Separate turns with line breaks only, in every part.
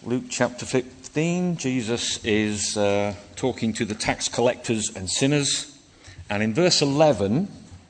Luke chapter 15, Jesus is talking to the tax collectors and sinners. And in verse 11,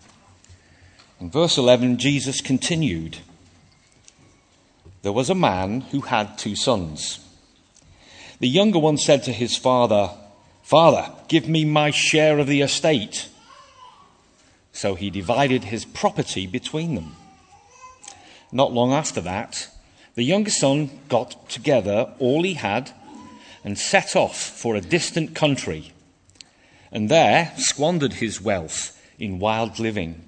Jesus continued. There was a man who had 2 sons. The younger one said to his father, "Father, give me my share of the estate." So he divided his property between them. Not long after that, the younger son got together all he had and set off for a distant country, and there squandered his wealth in wild living.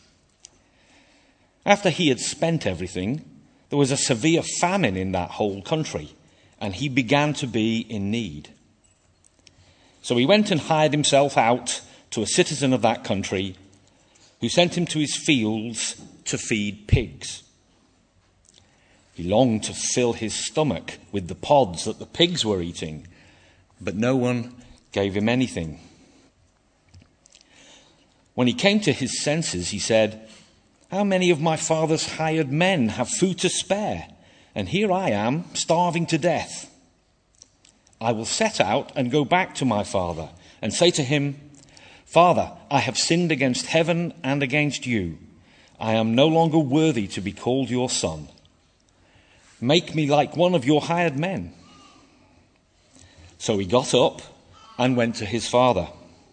After he had spent everything, there was a severe famine in that whole country, and he began to be in need. So he went and hired himself out to a citizen of that country, who sent him to his fields to feed pigs. He longed to fill his stomach with the pods that the pigs were eating, but no one gave him anything. When he came to his senses, he said, "How many of my father's hired men have food to spare? And here I am, starving to death. I will set out and go back to my father and say to him, 'Father, I have sinned against heaven and against you. I am no longer worthy to be called your son. Make me like one of your hired men.' So he got up and went to his father.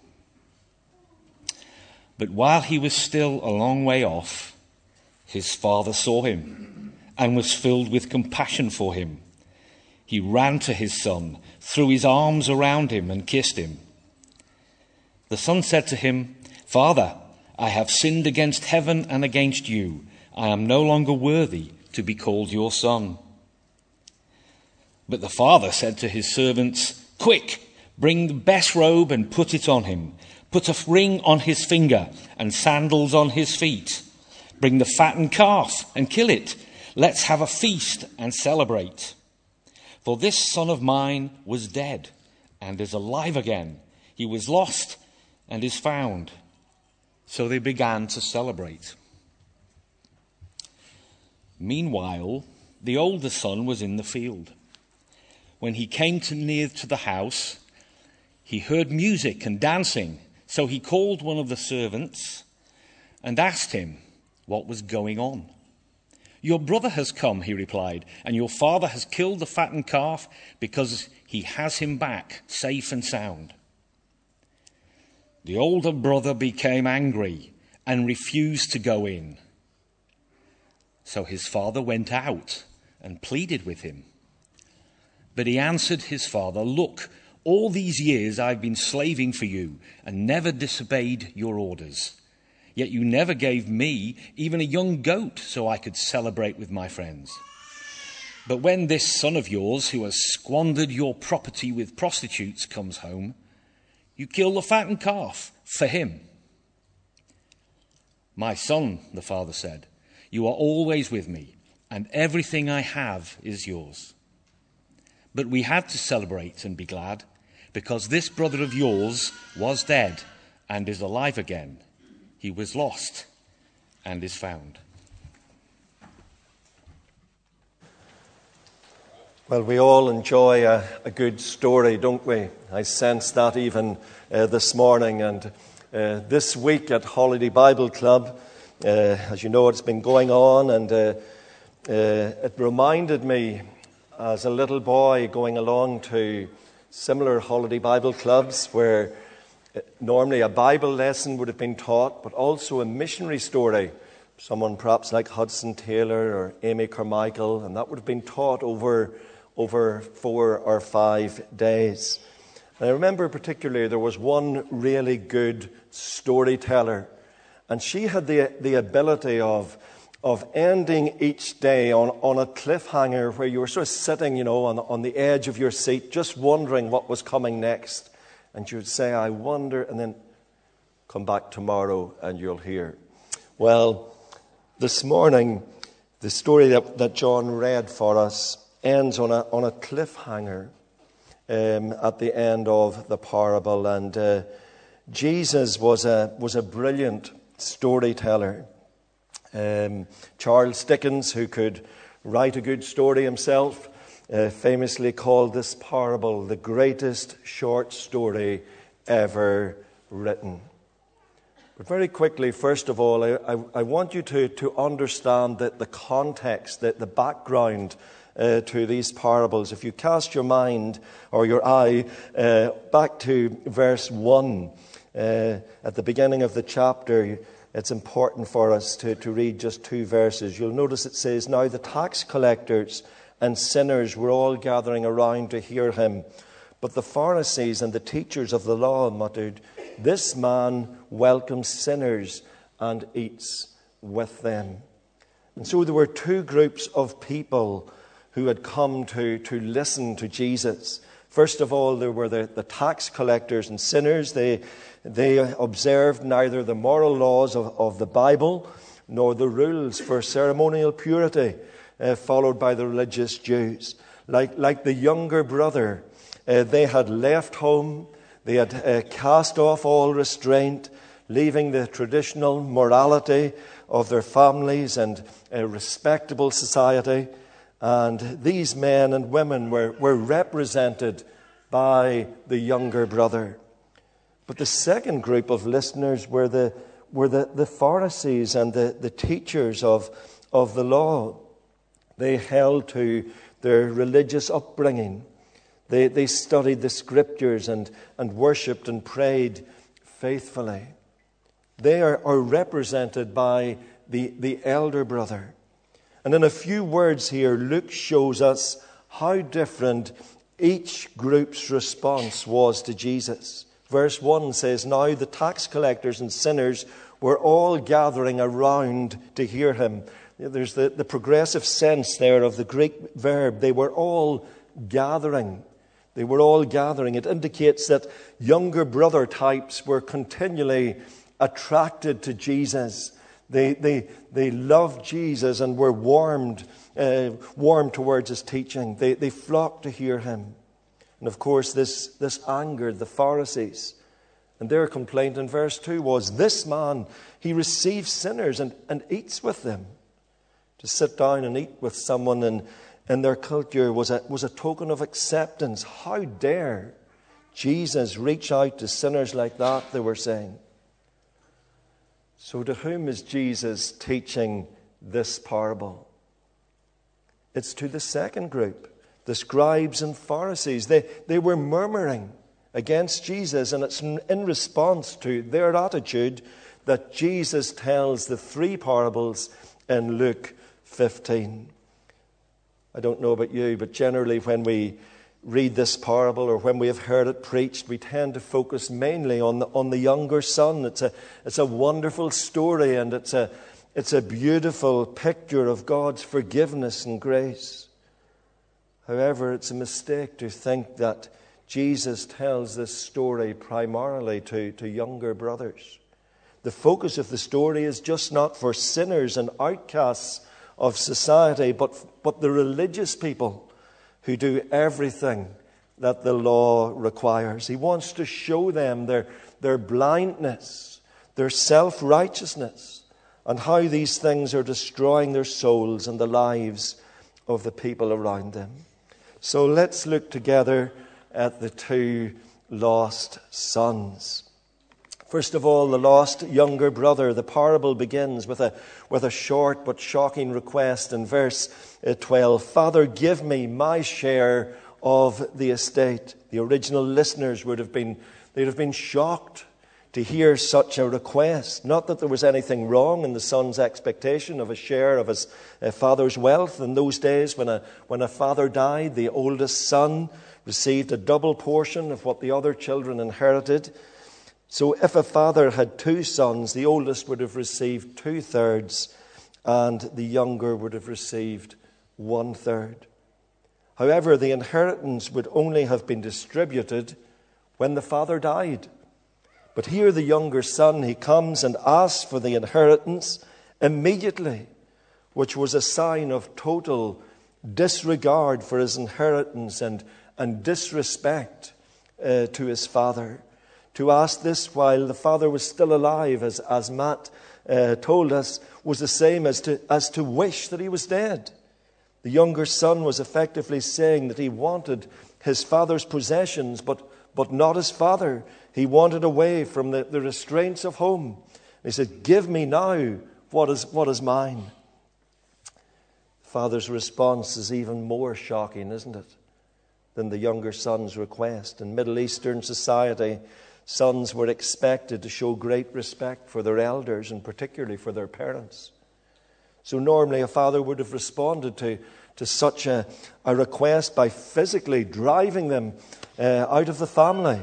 But while he was still a long way off, his father saw him and was filled with compassion for him. He ran to his son, threw his arms around him and kissed him. The son said to him, 'Father, I have sinned against heaven and against you. I am no longer worthy to be called your son.' But the father said to his servants, 'Quick, bring the best robe and put it on him. Put a ring on his finger and sandals on his feet. Bring the fattened calf and kill it. Let's have a feast and celebrate. For this son of mine was dead and is alive again. He was lost and is found.' So they began to celebrate. Meanwhile, the older son was in the field. When he came near to the house, he heard music and dancing. So he called one of the servants and asked him what was going on. 'Your brother has come,' he replied, 'and your father has killed the fattened calf because he has him back safe and sound.' The older brother became angry and refused to go in. So his father went out and pleaded with him. But he answered his father, 'Look, all these years I've been slaving for you and never disobeyed your orders. Yet you never gave me even a young goat so I could celebrate with my friends. But when this son of yours, who has squandered your property with prostitutes, comes home, you kill the fattened calf for him.' 'My son,' the father said, 'you are always with me, and everything I have is yours. But we had to celebrate and be glad, because this brother of yours was dead and is alive again. He was lost and is found.'"
Well, we all enjoy a good story, don't we? I sense that even this morning. And this week at Holiday Bible Club, as you know, it's been going on, and it reminded me as a little boy going along to similar holiday Bible clubs where normally a Bible lesson would have been taught, but also a missionary story. Someone perhaps like Hudson Taylor or Amy Carmichael, and that would have been taught over 4 or 5 days. And I remember particularly there was one really good storyteller, and she had the ability of ending each day on a cliffhanger where you were sort of sitting, on the edge of your seat, just wondering what was coming next. And you would say, "I wonder," and then come back tomorrow and you'll hear. Well, this morning, the story that John read for us ends on a cliffhanger at the end of the parable. And Jesus was a brilliant storyteller. Charles Dickens, who could write a good story himself, famously called this parable the greatest short story ever written. But very quickly, first of all, I want you to understand that the context, that the background to these parables. If you cast your mind or your eye back to verse 1, at the beginning of the chapter, it's important for us to read just 2 verses. You'll notice it says, "Now the tax collectors and sinners were all gathering around to hear him. But the Pharisees and the teachers of the law muttered, 'This man welcomes sinners and eats with them.'" And so there were 2 groups of people who had come to listen to Jesus. First of all, there were the tax collectors and sinners. They observed neither the moral laws of the Bible nor the rules for ceremonial purity followed by the religious Jews. Like the younger brother, they had left home. They had cast off all restraint, leaving the traditional morality of their families and a respectable society. And these men and women were represented by the younger brother. But the second group of listeners were the Pharisees and the teachers of the law. They held to their religious upbringing. They studied the scriptures and worshipped and prayed faithfully. They are represented by the elder brother. And in a few words here, Luke shows us how different each group's response was to Jesus. Verse 1 says, "Now the tax collectors and sinners were all gathering around to hear him." There's the progressive sense there of the Greek verb. They were all gathering. They were all gathering. It indicates that younger brother types were continually attracted to Jesus. They loved Jesus and were warm towards his teaching. They flocked to hear him. And of course, this angered the Pharisees. And their complaint in verse 2 was, "This man, he receives sinners and eats with them." To sit down and eat with someone in their culture was a token of acceptance. How dare Jesus reach out to sinners like that, they were saying. So to whom is Jesus teaching this parable? It's to the second group, the scribes and Pharisees. They were murmuring against Jesus, and it's in response to their attitude that Jesus tells the 3 parables in Luke 15. I don't know about you, but generally when we read this parable or when we have heard it preached, we tend to focus mainly on the younger son. It's a wonderful story, and it's a beautiful picture of God's forgiveness and grace. However, it's a mistake to think that Jesus tells this story primarily to younger brothers. The focus of the story is just not for sinners and outcasts of society, but the religious people who do everything that the law requires. He wants to show them their blindness, their self-righteousness, and how these things are destroying their souls and the lives of the people around them. So let's look together at the 2 lost sons. First of all, the lost younger brother. The parable begins with a short but shocking request in verse 12. "Father, give me my share of the estate." The original listeners they'd have been shocked to hear such a request. Not that there was anything wrong in the son's expectation of a share of his father's wealth. In those days, when a father died, the oldest son received a double portion of what the other children inherited. So if a father had 2 sons, the oldest would have received 2/3, and the younger would have received 1/3. However, the inheritance would only have been distributed when the father died. But here the younger son, he comes and asks for the inheritance immediately, which was a sign of total disregard for his inheritance and disrespect to his father. To ask this while the father was still alive, as Matt told us, was the same as to wish that he was dead. The younger son was effectively saying that he wanted his father's possessions, but not his father. He wanted away from the restraints of home. He said, "Give me now what is mine." The father's response is even more shocking, isn't it, than the younger son's request. In Middle Eastern society, sons were expected to show great respect for their elders and particularly for their parents. So normally a father would have responded to such a request by physically driving them out of the family.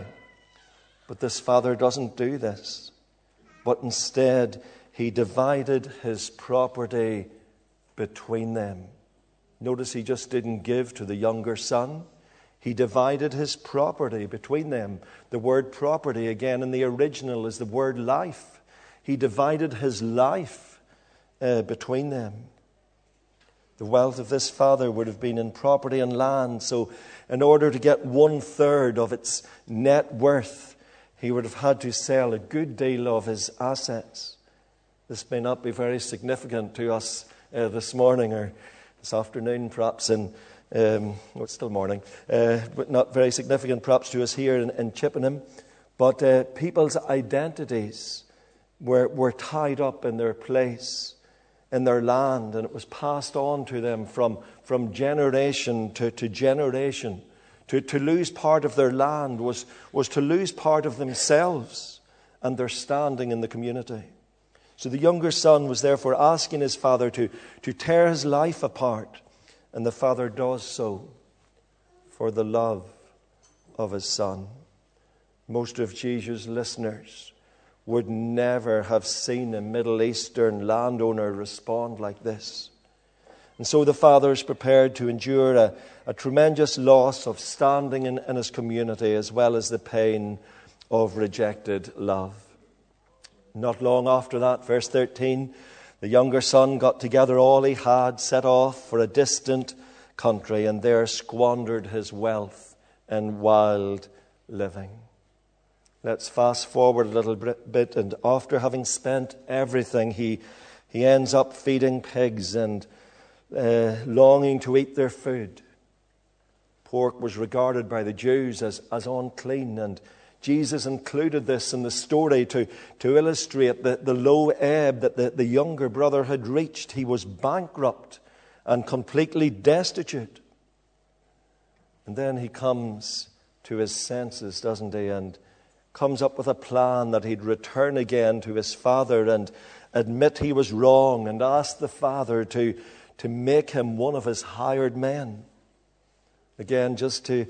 But this father doesn't do this. But instead, he divided his property between them. Notice he just didn't give to the younger son. He divided his property between them. The word property, again, in the original is the word life. He divided his life between them. The wealth of this father would have been in property and land. So in order to get 1/3 of its net worth, he would have had to sell a good deal of his assets. This may not be very significant to us this morning or this afternoon, perhaps it's still morning, but not very significant perhaps to us here in Chippenham. But people's identities were tied up in their place, in their land, and it was passed on to them from generation to generation. To lose part of their land was to lose part of themselves and their standing in the community. So the younger son was therefore asking his father to tear his life apart, and the father does so for the love of his son. Most of Jesus' listeners would never have seen a Middle Eastern landowner respond like this. And so the father is prepared to endure a tremendous loss of standing in his community, as well as the pain of rejected love. Not long after that, verse 13, the younger son got together all he had, set off for a distant country, and there squandered his wealth in wild living. Let's fast forward a little bit, and after having spent everything, he ends up feeding pigs and longing to eat their food. Pork was regarded by the Jews as unclean, and Jesus included this in the story to illustrate the low ebb that the younger brother had reached. He was bankrupt and completely destitute. And then he comes to his senses, doesn't he, and comes up with a plan that he'd return again to his father and admit he was wrong and ask the father to make him one of his hired men. Again, just to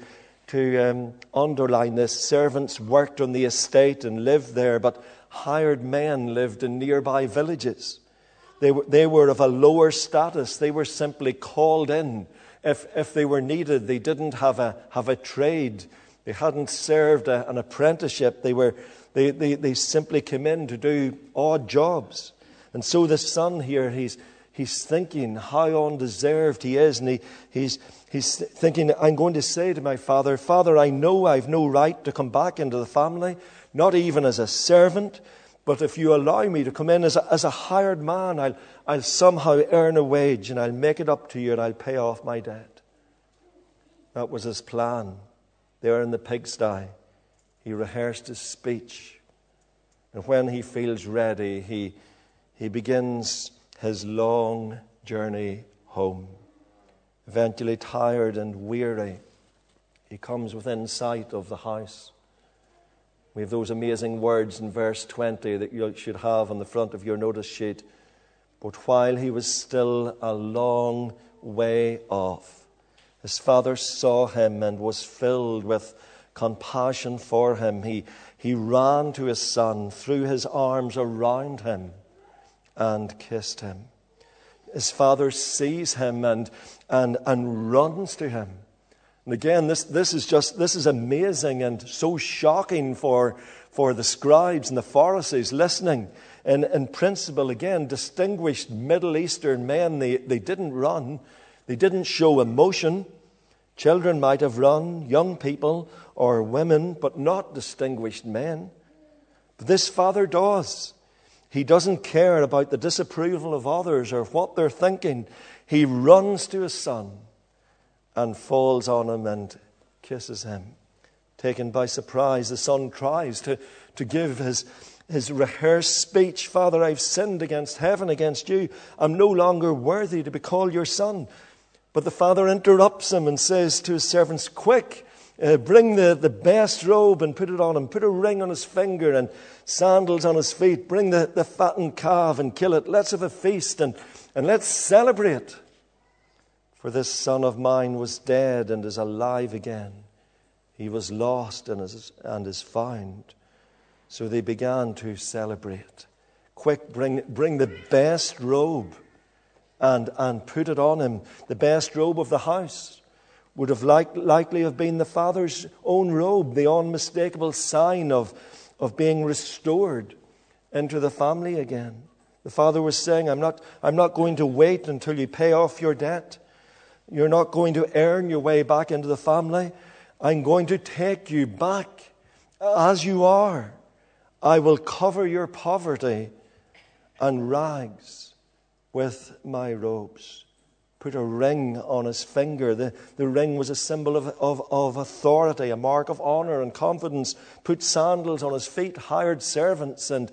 underline this, servants worked on the estate and lived there, but hired men lived in nearby villages. They were of a lower status. They were simply called in if they were needed. They didn't have a trade. They hadn't served an apprenticeship. They simply came in to do odd jobs. And so the son here, he's thinking how undeserved he is, and he's thinking, I'm going to say to my father, Father, I know I've no right to come back into the family, not even as a servant, but if you allow me to come in as a hired man, I'll somehow earn a wage and I'll make it up to you and I'll pay off my debt. That was his plan. There in the pigsty, he rehearsed his speech. And when he feels ready, he begins his long journey home. Eventually tired and weary, he comes within sight of the house. We have those amazing words in verse 20 that you should have on the front of your notice sheet. But while he was still a long way off, his father saw him and was filled with compassion for him. He ran to his son, threw his arms around him, and kissed him. His father sees him and runs to him. And again, this is amazing and so shocking for the scribes and the Pharisees listening. In principle, again, distinguished Middle Eastern men, they didn't run. They didn't show emotion. Children might have run, young people or women, but not distinguished men. But this father does. He doesn't care about the disapproval of others or what they're thinking. He runs to his son and falls on him and kisses him. Taken by surprise, the son tries to give his rehearsed speech. Father, I've sinned against heaven, against you. I'm no longer worthy to be called your son. But the father interrupts him and says to his servants, quick, bring the best robe and put it on him. Put a ring on his finger and sandals on his feet. Bring the fattened calf and kill it. Let's have a feast and let's celebrate. For this son of mine was dead and is alive again. He was lost and is found. So they began to celebrate. Quick, bring the best robe and put it on him. The best robe of the house would have likely have been the father's own robe, the unmistakable sign of being restored into the family again. The father was saying, I'm not going to wait until you pay off your debt. You're not going to earn your way back into the family. I'm going to take you back as you are. I will cover your poverty and rags with my robes. Put a ring on his finger. The ring was a symbol of authority, a mark of honor and confidence. Put sandals on his feet. Hired servants and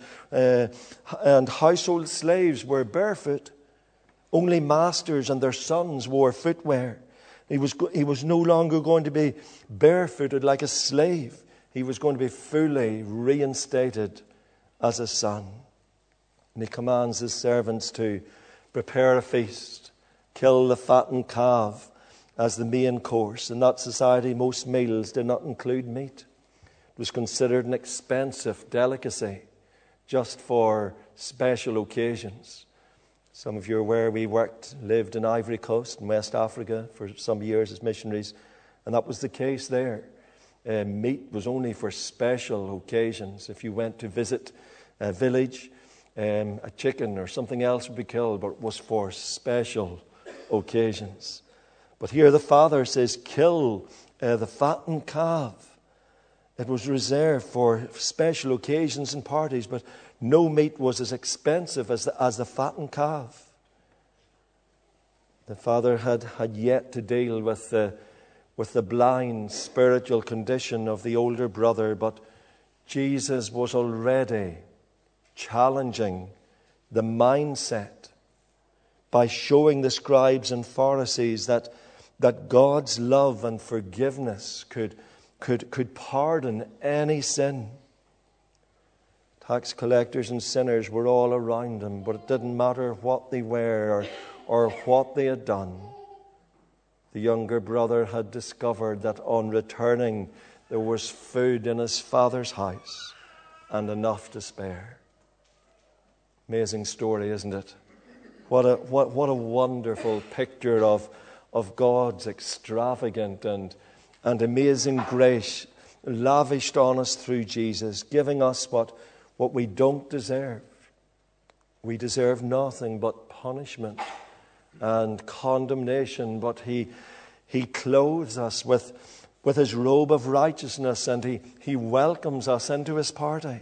household slaves were barefoot. Only masters and their sons wore footwear. He was no longer going to be barefooted like a slave. He was going to be fully reinstated as a son. And he commands his servants to prepare a feast, kill the fattened calf as the main course. In that society, most meals did not include meat. It was considered an expensive delicacy just for special occasions. Some of you are aware we lived in Ivory Coast in West Africa for some years as missionaries, and that was the case there. Meat was only for special occasions. If you went to visit a village, a chicken or something else would be killed, but it was for special occasions. But here the father says, kill the fattened calf. It was reserved for special occasions and parties, but no meat was as expensive as the fattened calf. The father had yet to deal with the blind spiritual condition of the older brother, but Jesus was already challenging the mindset by showing the scribes and Pharisees that God's love and forgiveness could pardon any sin. Tax collectors and sinners were all around him, but it didn't matter what they were or what they had done. The younger brother had discovered that on returning there was food in his father's house and enough to spare. Amazing story, isn't it? What a wonderful picture of God's extravagant and amazing grace lavished on us through Jesus, giving us what we don't deserve. We deserve nothing but punishment and condemnation, but He clothes us with His robe of righteousness, and He welcomes us into His party.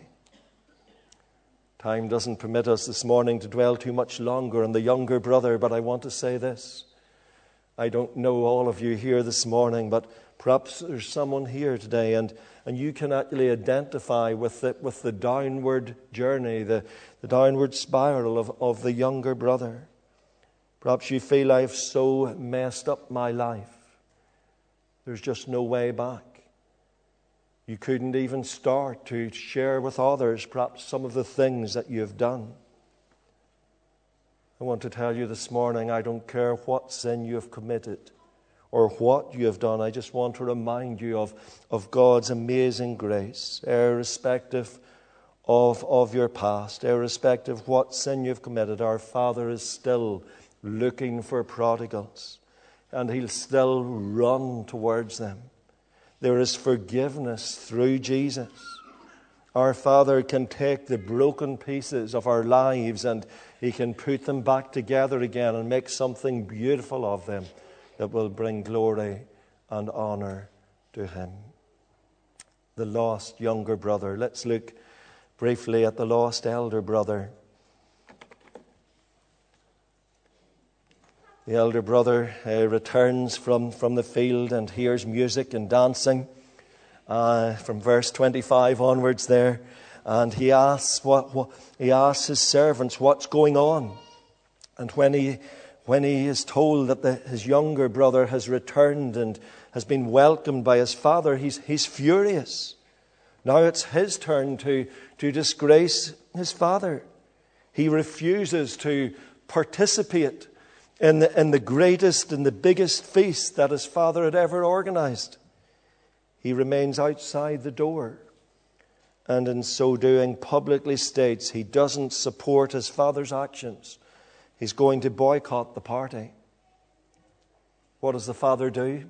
Time doesn't permit us this morning to dwell too much longer on the younger brother, but I want to say this. I don't know all of you here this morning, but perhaps there's someone here today and you can actually identify with the downward journey, the downward spiral of the younger brother. Perhaps you feel, I've so messed up my life. There's just no way back. You couldn't even start to share with others perhaps some of the things that you've done. I want to tell you this morning, I don't care what sin you have committed or what you have done. I just want to remind you of God's amazing grace, irrespective of your past, irrespective of what sin you've committed. Our Father is still looking for prodigals, and He'll still run towards them. There is forgiveness through Jesus. Our Father can take the broken pieces of our lives and He can put them back together again and make something beautiful of them that will bring glory and honor to Him. The lost younger brother. Let's look briefly at the lost elder brother. The elder brother returns from the field and hears music and dancing from verse 25 onwards there. And he asks he asks his servants what's going on. And when he is told that his younger brother has returned and has been welcomed by his father, he's furious. Now it's his turn to disgrace his father. He refuses to participate in the greatest and the biggest feast that his father had ever organized. He remains outside the door, and in so doing publicly states he doesn't support his father's actions. He's going to boycott the party. What does the father do?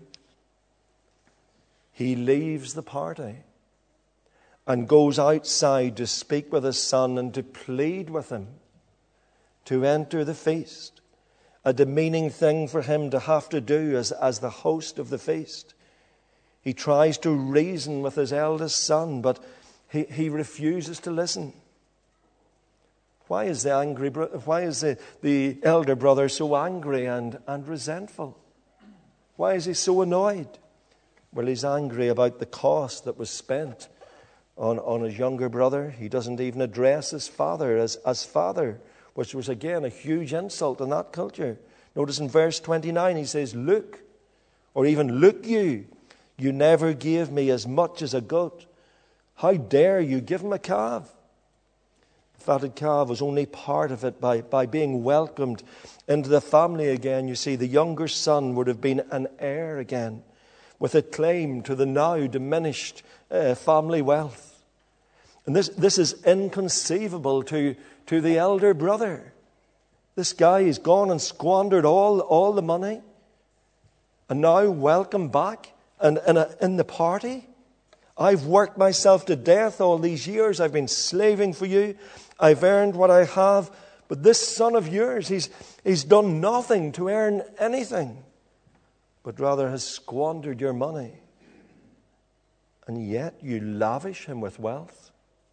He leaves the party and goes outside to speak with his son and to plead with him to enter the feast. A demeaning thing for him to have to do as the host of the feast. He tries to reason with his eldest son, but he refuses to listen. Why is the elder brother so angry and resentful? Why is he so annoyed? Well, he's angry about the cost that was spent on his younger brother. He doesn't even address his father as father, which was again a huge insult in that culture. Notice in verse 29 he says, "Look," or even "Look you never gave me as much as a goat. How dare you give him a calf?" The fatted calf was only part of it by being welcomed into the family again. You see, the younger son would have been an heir again, with a claim to the now diminished family wealth. And this is inconceivable to the elder brother. This guy has gone and squandered all the money, and now welcome back and in the party. I've worked myself to death all these years. I've been slaving for you. I've earned what I have. But this son of yours, he's done nothing to earn anything, but rather has squandered your money. And yet you lavish him with wealth.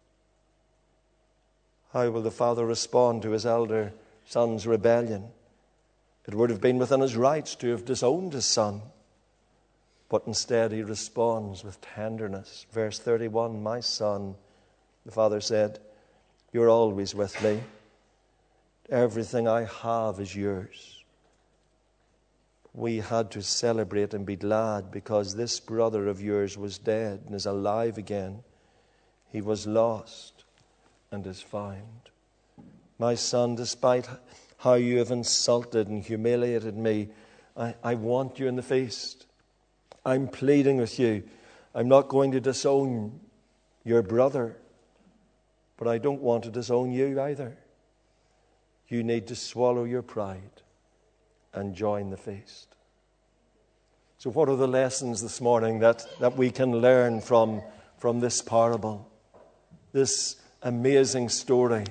How will the father respond to his elder son's rebellion? It would have been within his rights to have disowned his son. But instead he responds with tenderness. Verse 31, "My son," the father said, "you're always with me. Everything I have is yours." We had to celebrate and be glad because this brother of yours was dead and is alive again. He was lost and is found. My son, despite how you have insulted and humiliated me, I want you in the feast. I'm pleading with you. I'm not going to disown your brother, but I don't want to disown you either. You need to swallow your pride and join the feast. So what are the lessons this morning that we can learn from this parable, this amazing story?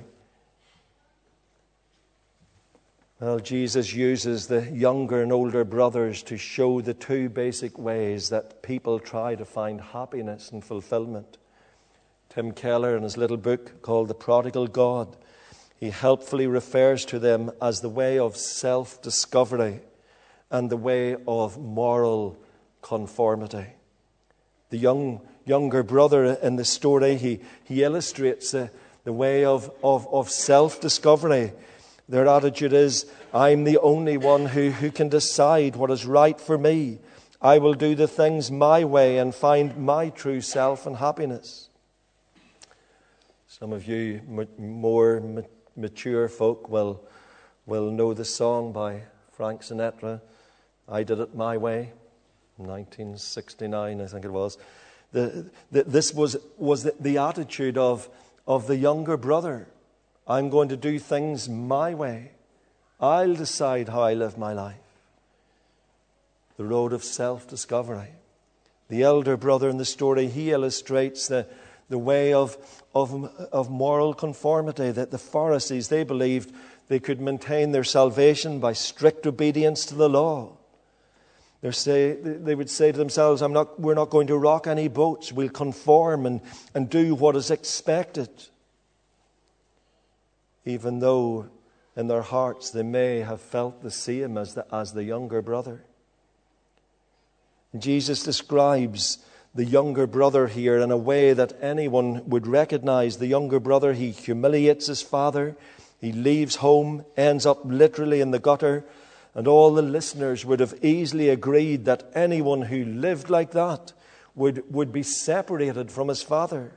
Well, Jesus uses the younger and older brothers to show the two basic ways that people try to find happiness and fulfillment. Tim Keller, in his little book called The Prodigal God, he helpfully refers to them as the way of self-discovery and the way of moral conformity. The younger brother in the story, he illustrates the way of self-discovery. Their attitude is, I'm the only one who can decide what is right for me. I will do the things my way and find my true self and happiness. Some of you more mature folk will know the song by Frank Sinatra, I Did It My Way, 1969, I think it was. This was the attitude of the younger brother. I'm going to do things my way. I'll decide how I live my life. The road of self-discovery. The elder brother in the story, he illustrates the way of moral conformity. That the Pharisees, they believed they could maintain their salvation by strict obedience to the law. They would say to themselves, we're not going to rock any boats. We'll conform and do what is expected. Even though in their hearts they may have felt the same as the younger brother. And Jesus describes the younger brother here in a way that anyone would recognize. The younger brother, he humiliates his father. He leaves home, ends up literally in the gutter. And all the listeners would have easily agreed that anyone who lived like that would be separated from his father.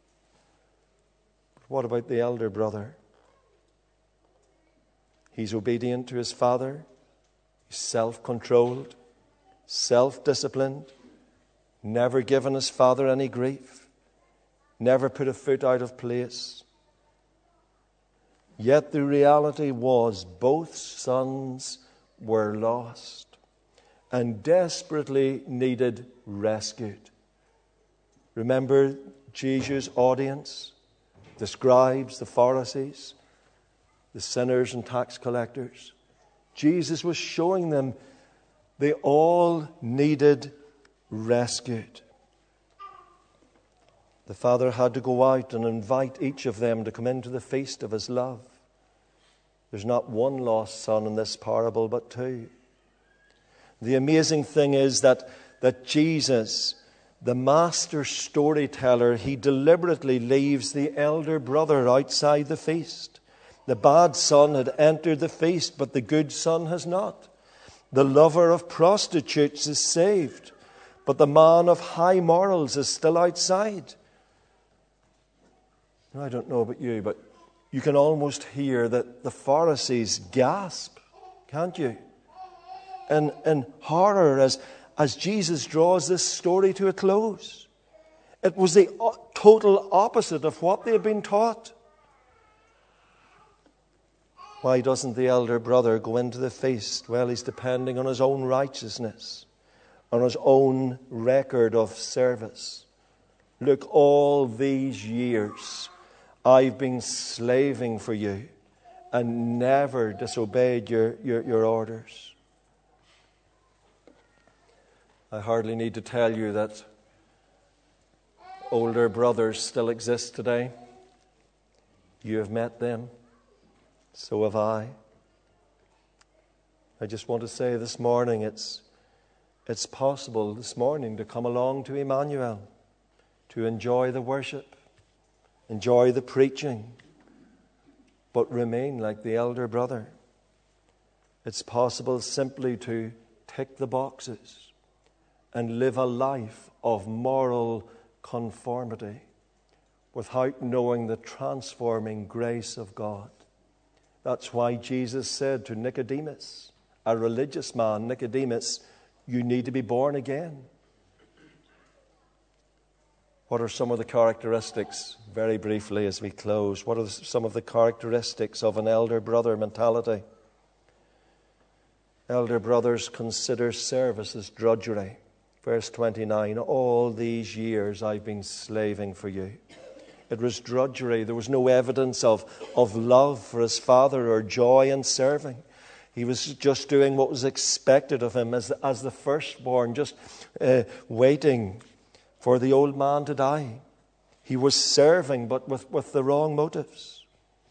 But what about the elder brother? He's obedient to his father. He's self-controlled, self-disciplined, never given his father any grief, never put a foot out of place. Yet the reality was both sons were lost and desperately needed rescued. Remember Jesus' audience, the scribes, the Pharisees, the sinners and tax collectors. Jesus was showing them they all needed rescued. The Father had to go out and invite each of them to come into the feast of his love. There's not one lost son in this parable, but two. The amazing thing is that Jesus, the master storyteller, he deliberately leaves the elder brother outside the feast. The bad son had entered the feast, but the good son has not. The lover of prostitutes is saved, but the man of high morals is still outside. I don't know about you, but you can almost hear that the Pharisees gasp, can't you? In horror as Jesus draws this story to a close. It was the total opposite of what they had been taught. Why doesn't the elder brother go into the feast? Well, he's depending on his own righteousness, on his own record of service. Look, all these years I've been slaving for you and never disobeyed your orders. I hardly need to tell you that older brothers still exist today. You have met them. So have I. I just want to say this morning, it's possible this morning to come along to Emmanuel, to enjoy the worship, enjoy the preaching, but remain like the elder brother. It's possible simply to tick the boxes and live a life of moral conformity without knowing the transforming grace of God. That's why Jesus said to Nicodemus, a religious man, Nicodemus, you need to be born again. What are some of the characteristics, very briefly as we close, what are some of the characteristics of an elder brother mentality? Elder brothers consider service as drudgery. Verse 29, all these years I've been slaving for you. It was drudgery. There was no evidence of love for his father or joy in serving. He was just doing what was expected of him as the firstborn, just waiting for the old man to die. He was serving, but with the wrong motives.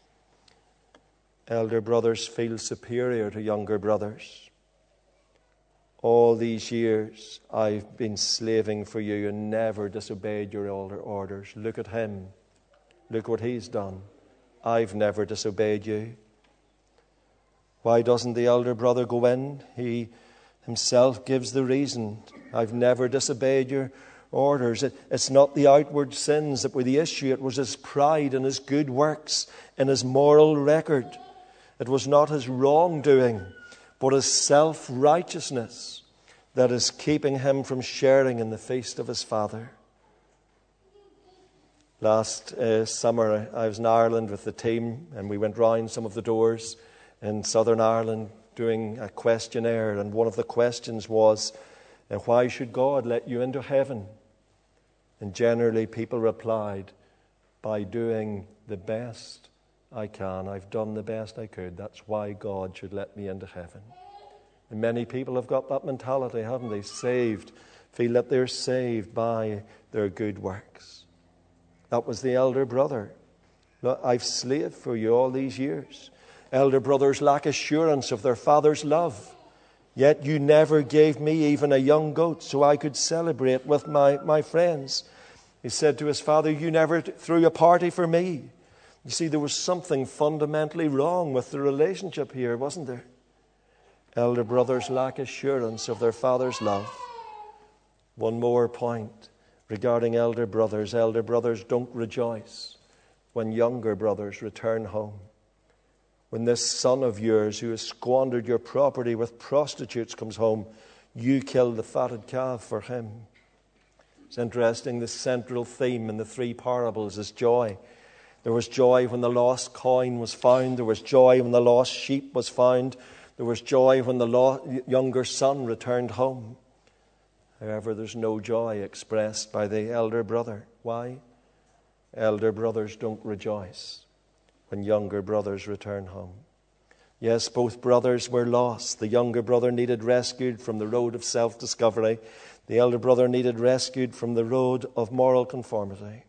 Elder brothers feel superior to younger brothers. All these years I've been slaving for you and never disobeyed your older orders. Look at him. Look what he's done. I've never disobeyed you. Why doesn't the elder brother go in? He himself gives the reason. I've never disobeyed your orders. It's not the outward sins that were the issue. It was his pride and his good works and his moral record. It was not his wrongdoing, but his self-righteousness that is keeping him from sharing in the feast of his father. Last summer, I was in Ireland with the team, and we went round some of the doors in Southern Ireland doing a questionnaire. And one of the questions was, why should God let you into heaven? And generally people replied, by doing the best I can. I've done the best I could. That's why God should let me into heaven. And many people have got that mentality, haven't they? Saved, feel that they're saved by their good works. That was the elder brother. Look, I've slaved for you all these years. Elder brothers lack assurance of their father's love. Yet you never gave me even a young goat so I could celebrate with my friends. He said to his father, you never threw a party for me. You see, there was something fundamentally wrong with the relationship here, wasn't there? Elder brothers lack assurance of their father's love. One more point regarding elder brothers. Elder brothers don't rejoice when younger brothers return home. When this son of yours who has squandered your property with prostitutes comes home, you kill the fatted calf for him. It's interesting, the central theme in the three parables is joy. There was joy when the lost coin was found. There was joy when the lost sheep was found. There was joy when the younger son returned home. However, there's no joy expressed by the elder brother. Why? Elder brothers don't rejoice when younger brothers return home. Yes, both brothers were lost. The younger brother needed rescued from the road of self-discovery. The elder brother needed rescued from the road of moral conformity.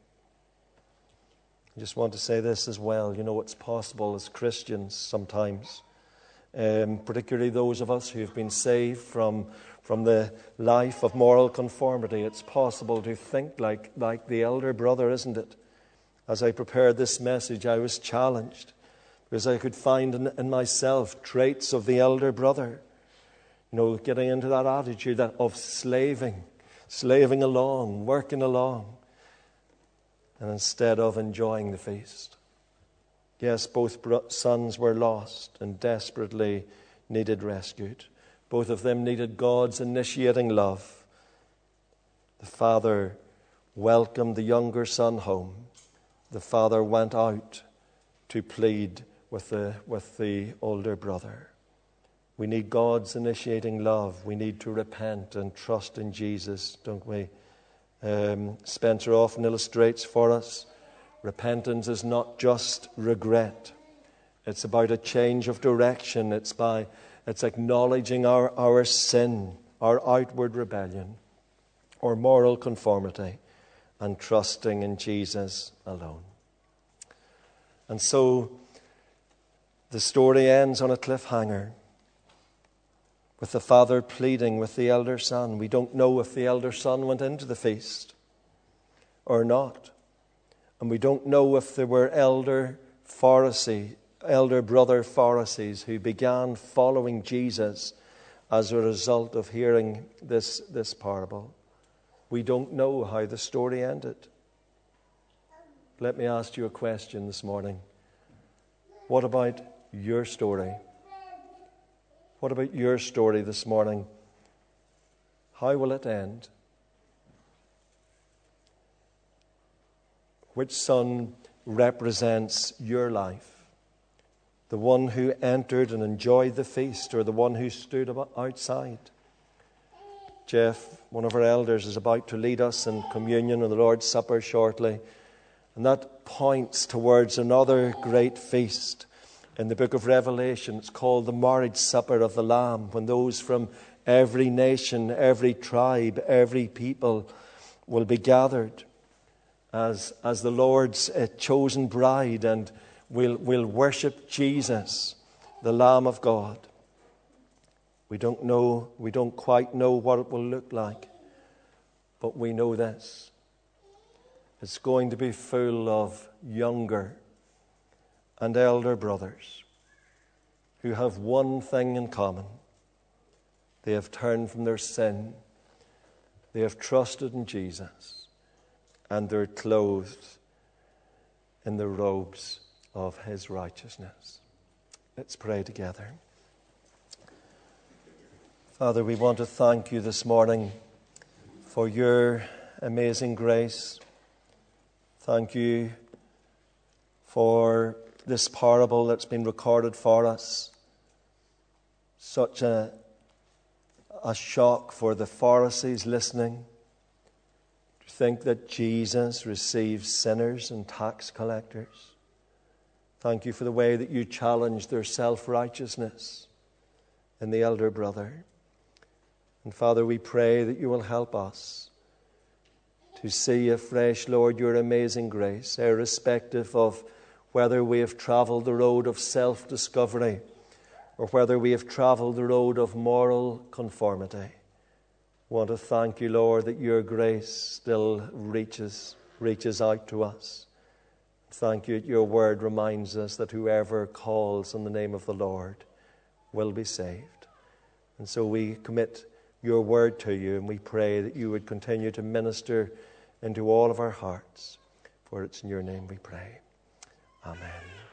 I just want to say this as well. You know, it's possible as Christians sometimes, particularly those of us who have been saved from the life of moral conformity, it's possible to think like the elder brother, isn't it? As I prepared this message, I was challenged because I could find in myself traits of the elder brother. You know, getting into that attitude of slaving along, working along, and instead of enjoying the feast. Yes, both sons were lost and desperately needed rescued. Both of them needed God's initiating love. The father welcomed the younger son home. The father went out to plead with the older brother. We need God's initiating love. We need to repent and trust in Jesus, don't we? Spencer often illustrates for us, repentance is not just regret. It's about a change of direction. It's acknowledging our sin, our outward rebellion, our moral conformity, and trusting in Jesus alone. And so the story ends on a cliffhanger with the father pleading with the elder son. We don't know if the elder son went into the feast or not. And we don't know if there were elder brother Pharisees who began following Jesus as a result of hearing this parable. We don't know how the story ended. Let me ask you a question this morning. What about your story? What about your story this morning? How will it end? Which son represents your life? The one who entered and enjoyed the feast, or the one who stood outside? Jeff, one of our elders, is about to lead us in communion or the Lord's Supper shortly. And that points towards another great feast in the book of Revelation. It's called the marriage supper of the Lamb, when those from every nation, every tribe, every people will be gathered as the Lord's chosen bride, and will worship Jesus, the Lamb of God. We don't quite know what it will look like, but we know this. It's going to be full of younger and elder brothers who have one thing in common. They have turned from their sin. They have trusted in Jesus, and they're clothed in the robes of his righteousness. Let's pray together. Father, we want to thank you this morning for your amazing grace. Thank you for this parable that's been recorded for us. Such a shock for the Pharisees listening to think that Jesus receives sinners and tax collectors. Thank you for the way that you challenged their self-righteousness in the elder brother. And Father, we pray that you will help us to see afresh, Lord, your amazing grace, irrespective of whether we have traveled the road of self-discovery or whether we have traveled the road of moral conformity. I want to thank you, Lord, that your grace still reaches out to us. Thank you that your word reminds us that whoever calls on the name of the Lord will be saved. And so we commit your word to you, and we pray that you would continue to minister into all of our hearts. For it's in your name we pray. Amen.